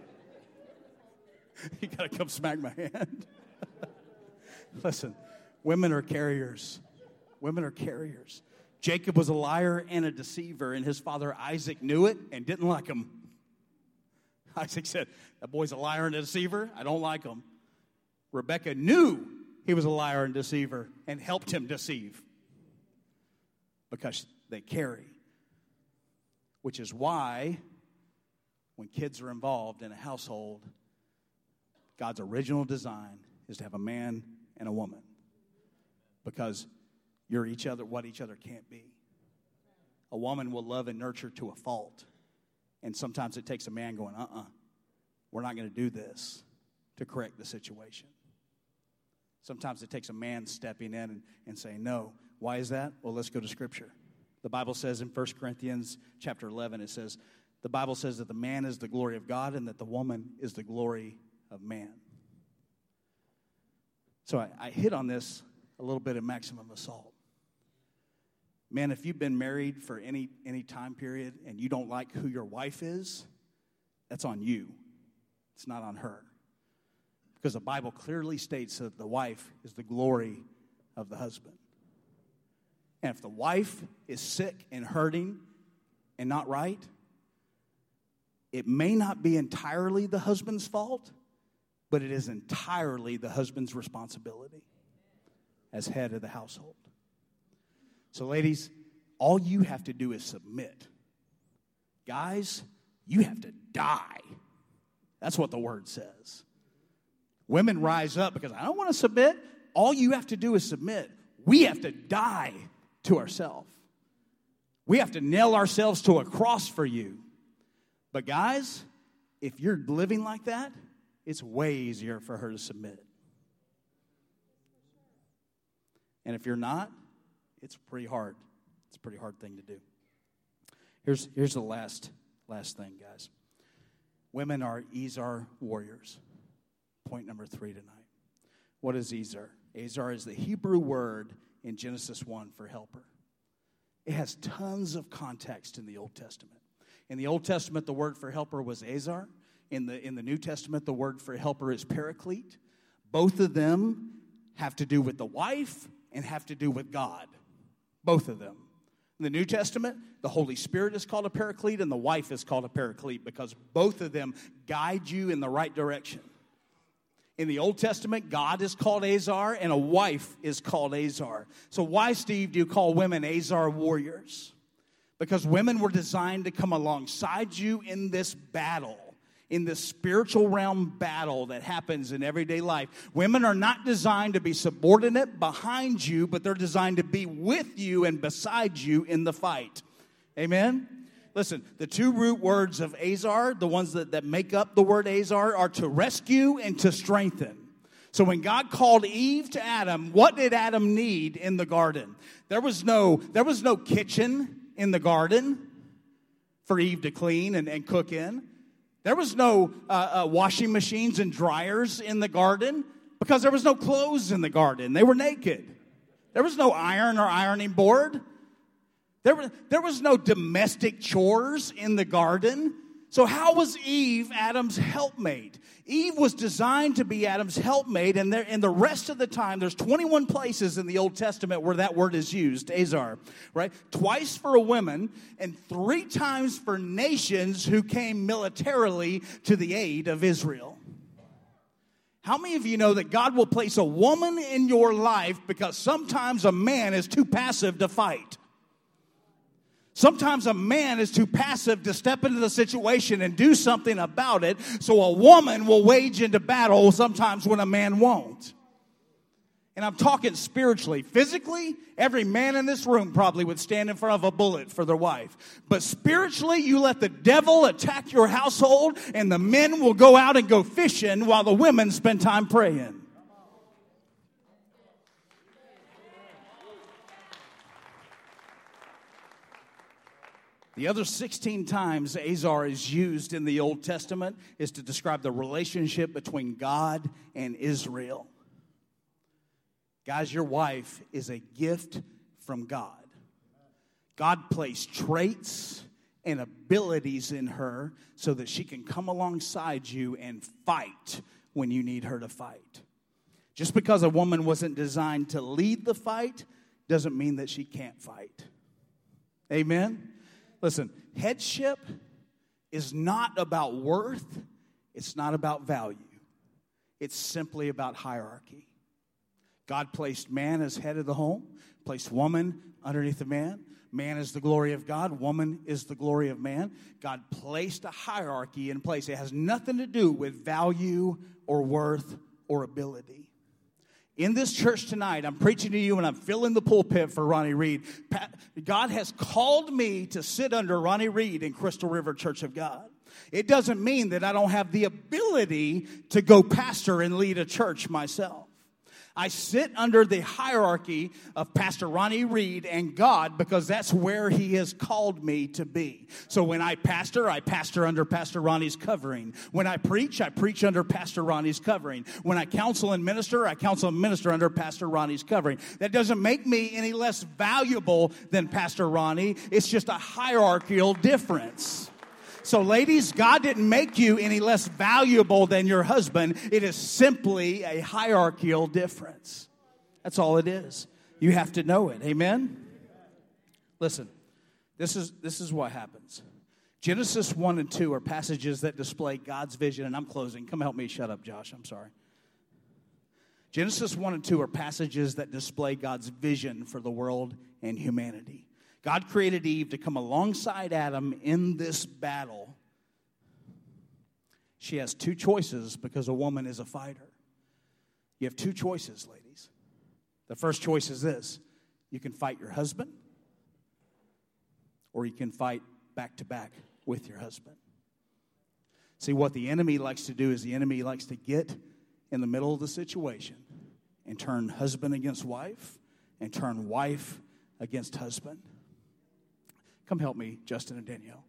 You got to come smack my hand. Listen. Women are carriers. Women are carriers. Jacob was a liar and a deceiver, and his father Isaac knew it and didn't like him. Isaac said, that boy's a liar and a deceiver. I don't like him. Rebekah knew he was a liar and deceiver and helped him deceive because they carry, which is why when kids are involved in a household, God's original design is to have a man and a woman. Because you're each other what each other can't be. A woman will love and nurture to a fault. And sometimes it takes a man going, uh-uh, we're not going to do this to correct the situation. Sometimes it takes a man stepping in and, and saying, no. Why is that? Well, let's go to Scripture. The Bible says in First Corinthians chapter eleven, it says, the Bible says that the man is the glory of God and that the woman is the glory of man. So I, I hit on this a little bit in Maximum Assault. Man, if you've been married for any, any time period and you don't like who your wife is, that's on you. It's not on her. Because the Bible clearly states that the wife is the glory of the husband. And if the wife is sick and hurting and not right, it may not be entirely the husband's fault, but it is entirely the husband's responsibility as head of the household. So, ladies, all you have to do is submit. Guys, you have to die. That's what the word says. Women rise up because I don't want to submit. All you have to do is submit. We have to die to ourselves. We have to nail ourselves to a cross for you. But guys, if you're living like that, it's way easier for her to submit. And if you're not, it's pretty hard. It's a pretty hard thing to do. Here's, here's the last, last thing, guys. Women are Ezar warriors. Point number three tonight. What is Ezar? Ezar is the Hebrew word in Genesis one for helper. It has tons of context in the Old Testament. In the Old Testament, the word for helper was Ezar. In the, in the New Testament, the word for helper is paraclete. Both of them have to do with the wife and have to do with God. Both of them. In the New Testament, the Holy Spirit is called a paraclete and the wife is called a paraclete because both of them guide you in the right direction. In the Old Testament, God is called Ezar and a wife is called Ezar. So why, Steve, do you call women Ezar warriors? Because women were designed to come alongside you in this battle, in this spiritual realm battle that happens in everyday life. Women are not designed to be subordinate behind you, but they're designed to be with you and beside you in the fight. Amen? Listen, the two root words of Ezar, the ones that, that make up the word Ezar, are to rescue and to strengthen. So when God called Eve to Adam, what did Adam need in the garden? There was no, there was no kitchen in the garden for Eve to clean and, and cook in. There was no uh, uh, washing machines and dryers in the garden because there was no clothes in the garden. They were naked. There was no iron or ironing board. There was, there was no domestic chores in the garden. So how was Eve Adam's helpmate? Eve was designed to be Adam's helpmate, and, there, and the rest of the time, there's twenty-one places in the Old Testament where that word is used, Ezar, right? Twice for a woman, and three times for nations who came militarily to the aid of Israel. How many of you know that God will place a woman in your life because sometimes a man is too passive to fight? Sometimes a man is too passive to step into the situation and do something about it, so a woman will wage into battle sometimes when a man won't. And I'm talking spiritually. Physically, every man in this room probably would stand in front of a bullet for their wife. But spiritually, you let the devil attack your household, and the men will go out and go fishing while the women spend time praying. The other sixteen times Ezar is used in the Old Testament is to describe the relationship between God and Israel. Guys, your wife is a gift from God. God placed traits and abilities in her so that she can come alongside you and fight when you need her to fight. Just because a woman wasn't designed to lead the fight doesn't mean that she can't fight. Amen? Listen, headship is not about worth. It's not about value. It's simply about hierarchy. God placed man as head of the home, placed woman underneath the man. Man is the glory of God. Woman is the glory of man. God placed a hierarchy in place. It has nothing to do with value or worth or ability. In this church tonight, I'm preaching to you and I'm filling the pulpit for Ronnie Reed. God has called me to sit under Ronnie Reed in Crystal River Church of God. It doesn't mean that I don't have the ability to go pastor and lead a church myself. I sit under the hierarchy of Pastor Ronnie Reed and God because that's where he has called me to be. So when I pastor, I pastor under Pastor Ronnie's covering. When I preach, I preach under Pastor Ronnie's covering. When I counsel and minister, I counsel and minister under Pastor Ronnie's covering. That doesn't make me any less valuable than Pastor Ronnie. It's just a hierarchical difference. So ladies, God didn't make you any less valuable than your husband. It is simply a hierarchical difference. That's all it is. You have to know it. Amen? Listen, this is, this is what happens. Genesis one and two are passages that display God's vision. And I'm closing. Come help me. Shut up, Josh. I'm sorry. Genesis one and two are passages that display God's vision for the world and humanity. God created Eve to come alongside Adam in this battle. She has two choices because a woman is a fighter. You have two choices, ladies. The first choice is this. You can fight your husband, or you can fight back to back with your husband. See, what the enemy likes to do is the enemy likes to get in the middle of the situation and turn husband against wife and turn wife against husband. Come help me, Justin and Danielle.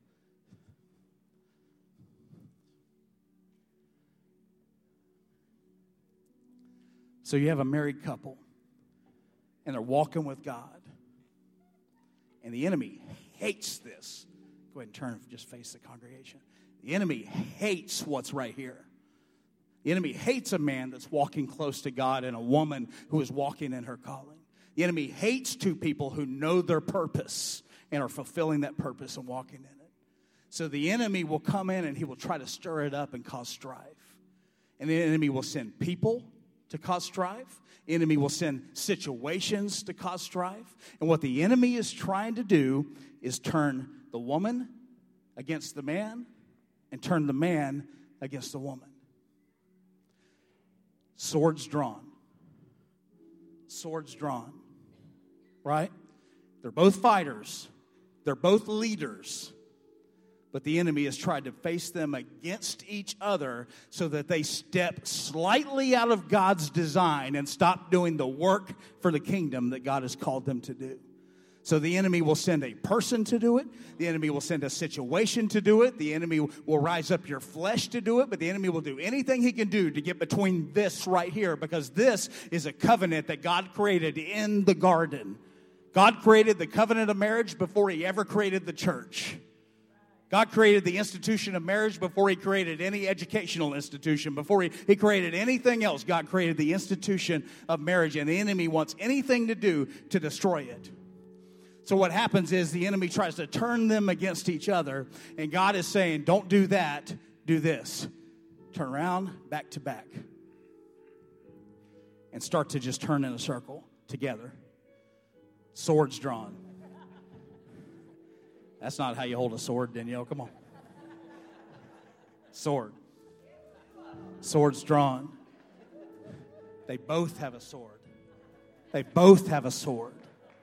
So you have a married couple, and they're walking with God. And the enemy hates this. Go ahead and turn and just face the congregation. The enemy hates what's right here. The enemy hates a man that's walking close to God and a woman who is walking in her calling. The enemy hates two people who know their purpose and are fulfilling that purpose and walking in it. So the enemy will come in and he will try to stir it up and cause strife. And the enemy will send people to cause strife. The enemy will send situations to cause strife. And what the enemy is trying to do is turn the woman against the man and turn the man against the woman. Swords drawn. Swords drawn. Right? They're both fighters. They're both leaders. But the enemy has tried to face them against each other so that they step slightly out of God's design and stop doing the work for the kingdom that God has called them to do. So the enemy will send a person to do it. The enemy will send a situation to do it. The enemy will rise up your flesh to do it. But the enemy will do anything he can do to get between this right here, because this is a covenant that God created in the garden. God created the covenant of marriage before he ever created the church. God created the institution of marriage before he created any educational institution. Before he, he created anything else, God created the institution of marriage. And the enemy wants anything to do to destroy it. So what happens is the enemy tries to turn them against each other. And God is saying, don't do that, do this. Turn around, back to back. And start to just turn in a circle together. Swords drawn. That's not how you hold a sword, Danielle. Come on. Sword. Swords drawn. They both have a sword. They both have a sword.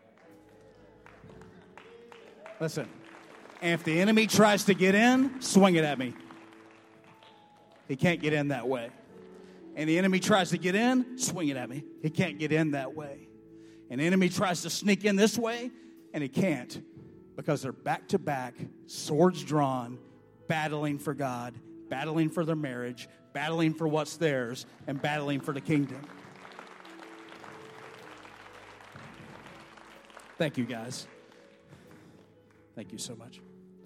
Listen. And if the enemy tries to get in, swing it at me. He can't get in that way. And the enemy tries to get in, swing it at me. He can't get in that way. And the enemy tries to sneak in this way, and he can't, because they're back to back, swords drawn, battling for God, battling for their marriage, battling for what's theirs, and battling for the kingdom. Thank you, guys. Thank you so much.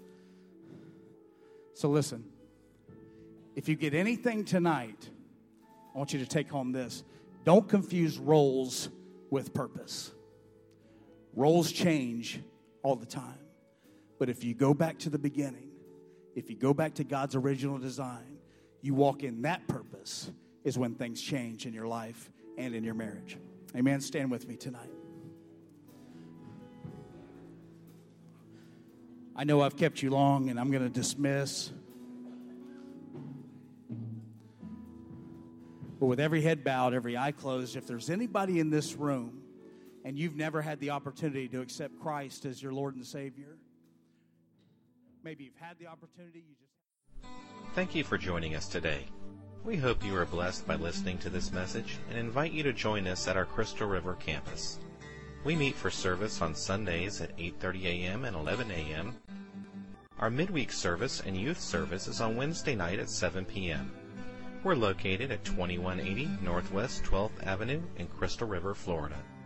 So listen, if you get anything tonight, I want you to take home this. Don't confuse roles with purpose. Roles change all the time. But if you go back to the beginning, if you go back to God's original design, you walk in that purpose, is when things change in your life and in your marriage. Amen. Stand with me tonight. I know I've kept you long, and I'm going to dismiss. But with every head bowed, every eye closed, if there's anybody in this room and you've never had the opportunity to accept Christ as your Lord and Savior, maybe you've had the opportunity, you just... Thank you for joining us today. We hope you are blessed by listening to this message and invite you to join us at our Crystal River campus. We meet for service on Sundays at eight thirty a.m. and eleven a.m. Our midweek service and youth service is on Wednesday night at seven p.m. We're located at twenty-one eighty Northwest twelfth Avenue in Crystal River, Florida.